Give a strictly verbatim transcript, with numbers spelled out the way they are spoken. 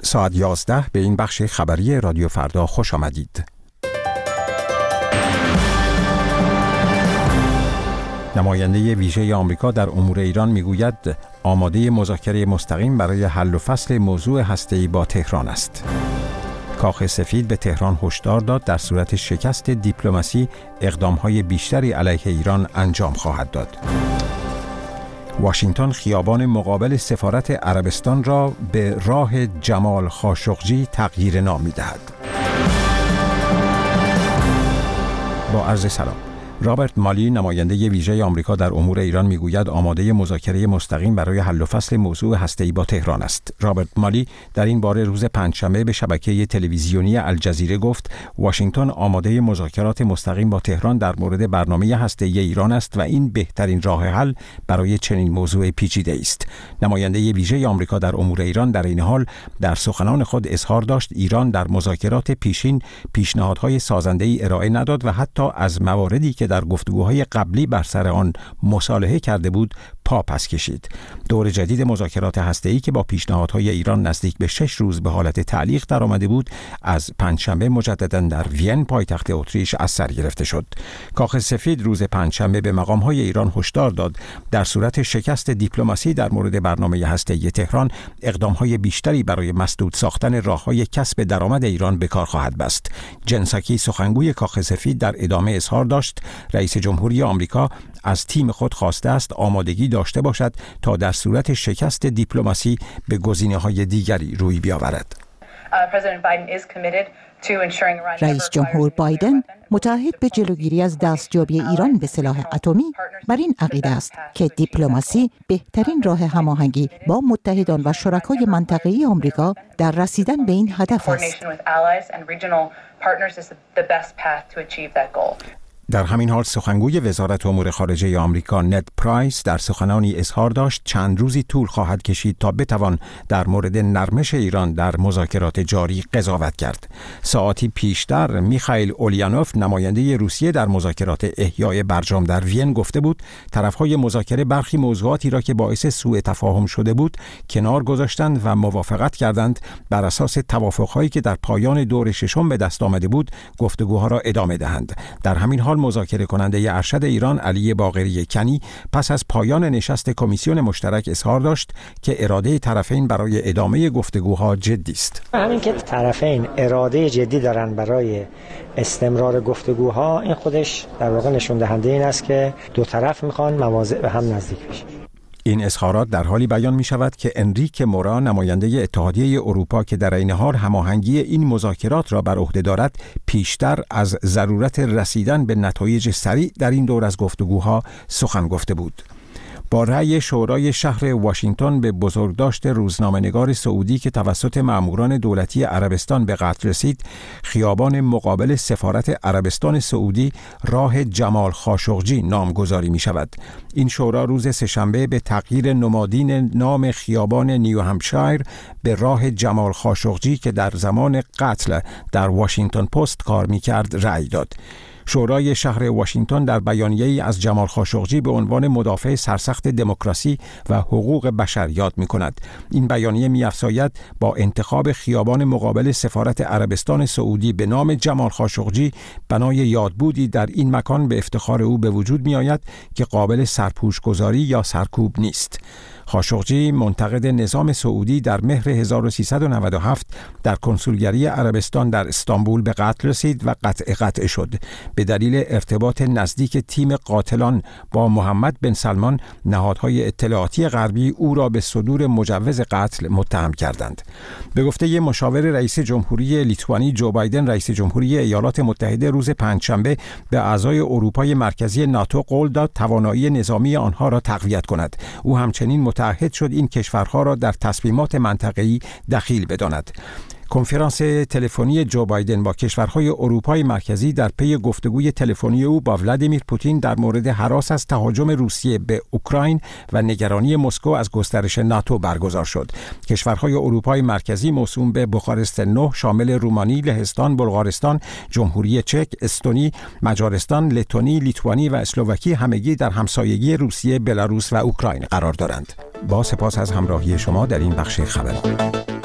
ساعت یازده به این بخش خبری رادیو فردا خوش آمدید. نماینده ویژه آمریکا در امور ایران میگوید آماده مذاکره مستقیم برای حل و فصل موضوع هسته‌ای با تهران است. کاخ سفید به تهران هشدار داد در صورت شکست دیپلماسی اقدام‌های بیشتری علیه ایران انجام خواهد داد. واشنگتن خیابان مقابل سفارت عربستان را به راه جمال خاشقجی تغییر نام می‌دهد. با عرض سلام. رابرت مالی نماینده ویژه آمریکا در امور ایران میگوید آماده مذاکره مستقیم برای حل و فصل موضوع هسته‌ای با تهران است. رابرت مالی در این باره روز پنجشنبه به شبکه تلویزیونی الجزیره گفت واشنگتن آماده مذاکرات مستقیم با تهران در مورد برنامه هسته‌ای ایران است و این بهترین راه حل برای چنین موضوع پیچیده است. نماینده ویژه آمریکا در امور ایران در این حال در سخنان خود اظهار داشت ایران در مذاکرات پیشین پیشنهادهای سازنده‌ای ارائه نداد و حتی از مواردی که در گفتگوهای قبلی بر سر آن مصالحه کرده بود پا پس کشید. دور جدید مذاکرات هسته‌ای که با پیشنهادهای ایران نزدیک به شش روز به حالت تعلیق درآمده بود از پنجشنبه مجددا در وین پایتخت اتریش از سر گرفته شد. کاخ سفید روز پنجشنبه به مقام‌های ایران هشدار داد در صورت شکست دیپلماسی در مورد برنامه هسته‌ای تهران اقدام‌های بیشتری برای مسدود ساختن راه‌های کسب درآمد ایران به کار خواهد بست. جن ساکی سخنگوی کاخ سفید در ادامه اظهار داشت رئیس جمهوری آمریکا از تیم خود خواسته است آمادگی داشته باشد تا در صورت شکست دیپلماسی به گزینه‌های دیگری روی بیاورد. رئیس جمهور بایدن متعهد به جلوگیری از دستیابی ایران به سلاح اتمی بر این عقیده است که دیپلماسی بهترین راه هماهنگی با متحدان و شرکای منطقه‌ای آمریکا در رسیدن به این هدف است. در همین حال سخنگوی وزارت امور خارجه آمریکا ند پرایس در سخنانی اظهار داشت چند روزی طول خواهد کشید تا بتوان در مورد نرمش ایران در مذاکرات جاری قضاوت کرد. ساعتی پیشتر میخائیل اولیانوف نماینده روسیه در مذاکرات احیای برجام در وین گفته بود طرفهای مذاکره برخی موضوعاتی را که باعث سوء تفاهم شده بود کنار گذاشتند و موافقت کردند بر اساس توافقهایی که در پایان دور ششم به دست آمده بود گفتگوها را ادامه دهند. در همین حال مذاکره کننده ارشد ایران علی باقری کنی پس از پایان نشست کمیسیون مشترک اظهار داشت که اراده طرفین برای ادامه گفتگوها جدی است. همین که طرفین اراده جدی دارن برای استمرار گفتگوها این خودش در واقع نشون دهنده این است که دو طرف میخوان مواضع به هم نزدیک بشن. این اظهارات در حالی بیان می شود که انریک مورا نماینده اتحادیه اروپا که در عین حال هماهنگی این مذاکرات را بر عهده دارد پیشتر از ضرورت رسیدن به نتایج سریع در این دور از گفتگوها سخن گفته بود. با رأی شورای شهر واشنگتن به بزرگداشت روزنامه‌نگار سعودی که توسط ماموران دولتی عربستان به قتل رسید، خیابان مقابل سفارت عربستان سعودی راه جمال خاشقجی نامگذاری می شود. این شورا روز سه‌شنبه به تغییر نمادین نام خیابان نیو همشایر به راه جمال خاشقجی که در زمان قتل در واشنگتن پست کار می کرد رأی داد. شورای شهر واشنگتن در بیانیه‌ای از جمال خاشقجی به عنوان مدافع سرسخت دموکراسی و حقوق بشر یاد می‌کند. این بیانیه می‌افزاید با انتخاب خیابان مقابل سفارت عربستان سعودی به نام جمال خاشقجی بنای یادبودی در این مکان به افتخار او به وجود می‌آید که قابل سرپوش‌گذاری یا سرکوب نیست. خاشقجی منتقد نظام سعودی در مهر هزار و سیصد و نود و هفت در کنسولگری عربستان در استانبول به قتل رسید و قطع قطع شد. به دلیل ارتباط نزدیک تیم قاتلان با محمد بن سلمان، نهادهای اطلاعاتی غربی او را به صدور مجوز قتل متهم کردند. به گفته مشاور رئیس جمهوری لیتوانی جو بایدن، رئیس جمهوری ایالات متحده روز پنجشنبه به اعضای اروپای مرکزی ناتو قول داد توانایی نظامی آنها را تقویت کند. او همچنین متعهد شد این کشورها را در تصمیمات منطقه‌ای دخیل بداند. کنفرانس تلفنی جو بایدن با کشورهای اروپای مرکزی در پی گفتگوی تلفنی او با ولادیمیر پوتین در مورد هراس از تهاجم روسیه به اوکراین و نگرانی مسکو از گسترش ناتو برگزار شد. کشورهای اروپای مرکزی موسوم به بخارست نه شامل رومانی، لهستان، بلغارستان، جمهوری چک، استونی، مجارستان، لتونی، لیتوانی و اسلواکی همگی در همسایگی روسیه، بلاروس و اوکراین قرار دارند. با سپاس از همراهی شما در این بخش خبر.